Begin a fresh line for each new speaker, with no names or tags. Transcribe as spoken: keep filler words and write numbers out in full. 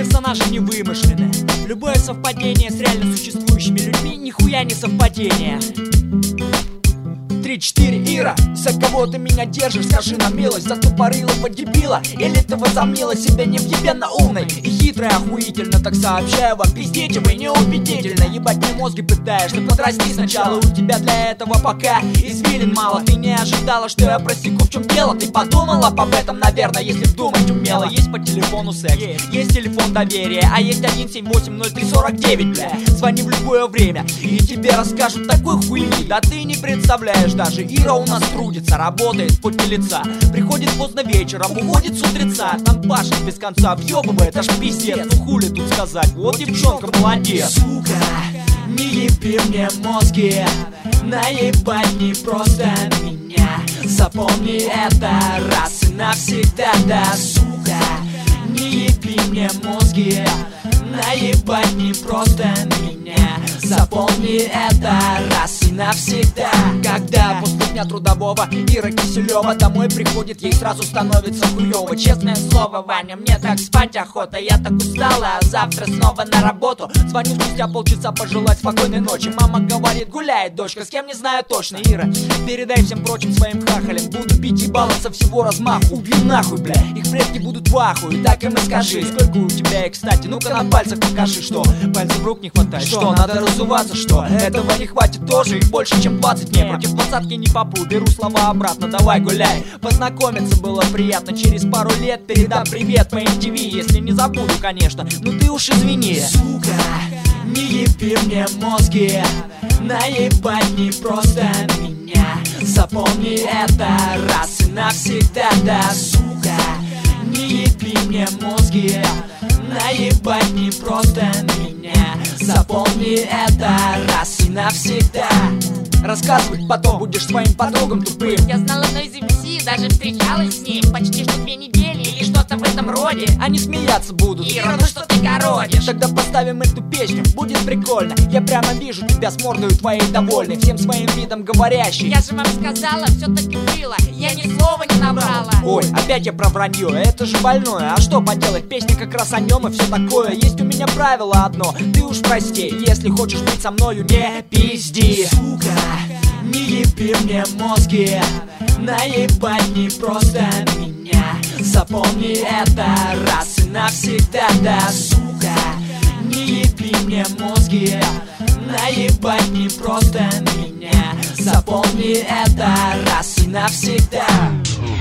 персонажи не вымышлены. Любое совпадение с реально существующими людьми нихуя не совпадение. Три-четыре, Ира, за кого ты меня держишь, скажи на милость. За тупорылого дебила или ты возомнила себя невъебенно умной и хитрой, охуительно. Так сообщаю вам, пиздите вы неубедительно. Ебать мне мозги пытаешься, подрасти сначала. У тебя для этого пока извилин мало. Ты не ожидала, что я просеку, в чем дело. Ты подумала об этом, наверное, если думать умела. Есть по телефону секс, есть телефон доверия, а есть один семь восемь ноль три сорок девять, бля. Звони в любое время и тебе расскажут такой хуйни, да ты не представляешь. Даже Ира у нас трудится, работает в поте лица. Приходит поздно вечером, уходит с утреца. Там пашет без конца, въебывает, аж пиздец. Ну хули тут сказать, вот девчонка молодец. Сука, не еби мне мозги, наебать не просто меня. Запомни это раз и навсегда, да, сука. Не еби мне мозги, наебать не просто меня. Запомни это раз и навсегда. Когда после дня трудового Ира Киселева домой приходит, ей сразу становится хуёво. Честное слово, Ваня, мне так спать охота. Я так устала, а завтра снова на работу. Звоню спустя полчаса пожелать спокойной ночи. Мама говорит, гуляет дочка, с кем не знаю точно. Ира, передай всем прочим своим хахалям, буду бить ебало со всего размаху. Убью нахуй, бля, их предки будут в ахуе. Так им и скажи, сколько у тебя, и кстати, ну-ка на пальцах покажи. Что, пальцев рук не хватает? Что, надо разуваться, что? Этого не хватит тоже, их больше, чем двадцать. Не, против двадцатки не попу, беру слова обратно, давай гуляй. Познакомиться было приятно, через пару лет передам привет по эм ти ви. Если не забуду, конечно, ну ты уж извини. Сука, не еби мне мозги, наебать не просто меня. Запомни это раз и навсегда, да, сука. Не еби мне мозги, наебать не просто меня. Запомни это раз и навсегда. Рассказывать потом будешь своим подругам тупым.
Я знала Noise эм си, даже встречалась с ним почти что две недели или что-то в этом роде.
Они смеяться будут.
Ира, ну что ты городишь?
Тогда поставим эту песню, будет прикольно. Я прямо вижу тебя с мордой твоей довольной, всем своим видом говорящей.
Я же вам сказала, все таки было, я ни слова не набрала.
Ой, опять я про вранье, это же больное. А что поделать, песня как раз о нем и все такое. Есть у меня правило одно, ты уж прости, если хочешь быть со мною, не пизди. Сука, не еби мне мозги, наебать не просто меня. Запомни это раз и навсегда, да, сука. Не еби мне мозги, наебать не просто меня. Запомни это раз и навсегда.